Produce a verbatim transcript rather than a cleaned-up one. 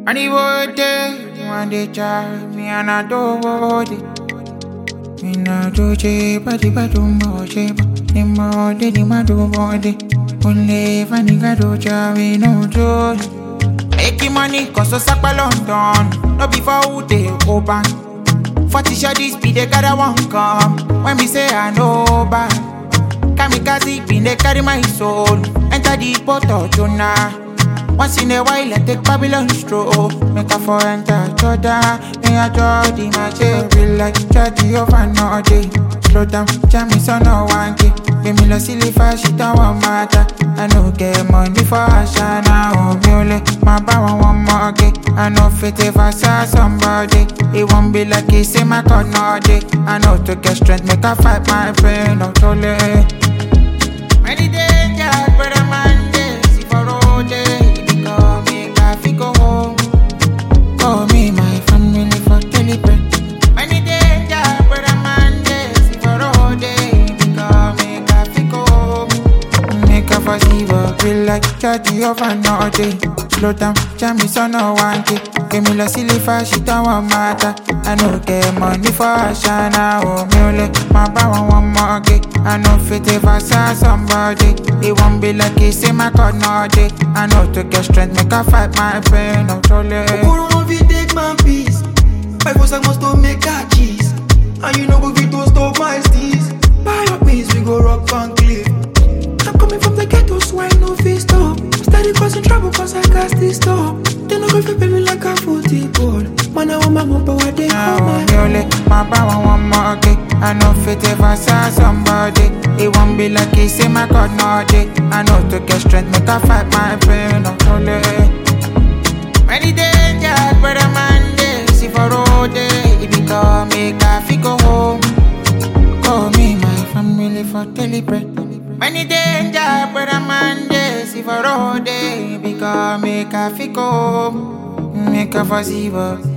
And the whole day, one day try me and I do what it. Me na do cheap, but if I do more cheap, the more the the man do body. Only if I nigga do job, we no do. Making money cause so sack by London. No before who they open. Forty shawties be the gather one come. When me say I know bad. Kamikaze be they carry my soul. Enter the portal tonight. Once in a while I take Babylon stroll. Make a for enter Jordan. Me a Jordy my jail. Real like Jordy of an day. Slow down, jam me so no one key. Give me no silly fast shit don't want matter. I no get money for Ashana. Oh mule, my bow one more gay. I know fit if I saw somebody. It won't be like he say my God no day. I know to get strength make a fight my pain. No too late. Many dangers but I'm on this. If I roll day. Go home, call me my family for telephone. Many danger, but I'm on this. If I roll day, because make a fi go home. Make a fussy work, feel like Judgy of another day. Slow down, jam me so no one day. Give me la silly fast, shit don't want matter. I know get money for Ashana. Oh, mule, my bow one more gay. I know fit if I saw somebody. It won't be like he say my God no day. I know to get strength, make a fight my pain. No trolley. Okoro no fit take my peace. My force I must to make that cheese. And you know go fit to stop my steez. Buy your peace, we go rock and cliff. I'm coming from the ghetto, so I no fit stop. Steady causing trouble, cause I got this stop. They no go fit pay me like a football. Man, I want my mom, but what they call my mule, my bow one more gay. I know fit if I saw somebody. It won't be like he say my God no day. I know to get strength, make a fight my pain. No trolley. Many dangers, but I'm on this. If I roll day, it become make a fi go home. Call me my family for telephone. Many dangers, but I'm on this. If I roll day, it become make a fi go home. Make a fussy work.